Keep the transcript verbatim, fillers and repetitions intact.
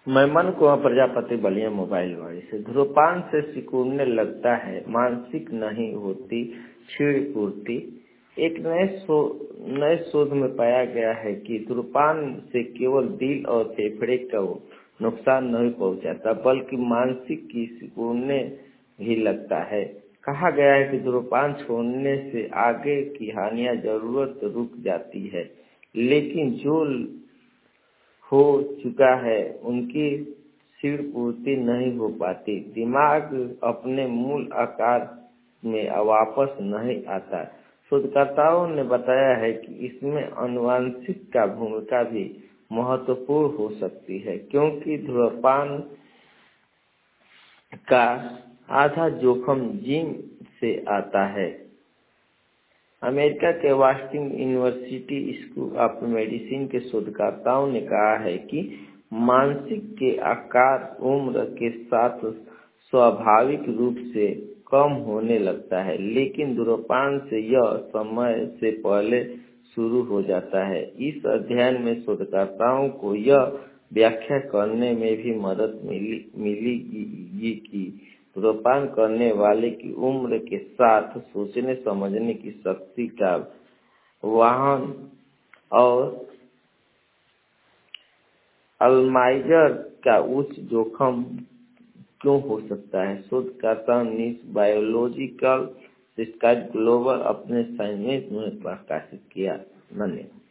मैं मन कुमार प्रजापति बलिया मोबाइल वाली से। धूम्रपान से सिकुड़ने लगता है, मानसिक नहीं होती क्षीण पूर्ति। एक नए शो नए शोध में पाया गया है कि धूम्रपान से केवल दिल और फेफड़े को नुकसान नहीं पहुंचाता, बल्कि मानसिक की सिकुड़ने भी लगता है। कहा गया है कि धूम्रपान छोड़ने से आगे की हानियां जरूरत रुक जाती है, लेकिन जो हो चुका है उनकी क्षीण पूर्ति नहीं हो पाती। दिमाग अपने मूल आकार में वापस नहीं आता। शोधकर्ताओं ने बताया है कि इसमें आनुवंशिक का भूमिका भी महत्वपूर्ण हो सकती है, क्योंकि धूम्रपान का आधा जोखिम जीन से आता है। अमेरिका के Washington University School of Medicine के शोधकर्ताओं ने कहा है कि मानसिक के आकार उम्र के साथ स्वाभाविक रूप से कम होने लगता है, लेकिन धूम्रपान से यह समय से पहले शुरू हो जाता है। इस अध्ययन में शोधकर्ताओं को यह व्याख्या करने में भी मदद मिली मिलेगी कि धूम्रपान करने वाले की उम्र के साथ सोचने समझने की शक्ति का वाहन और अल्जाइमर का उच्च जोखिम क्यों हो सकता है। शोधकर्ता ने बायोलॉजिकल स्काई ग्लोबल अपने साइंस में प्रकाशित किया। धन्यवाद।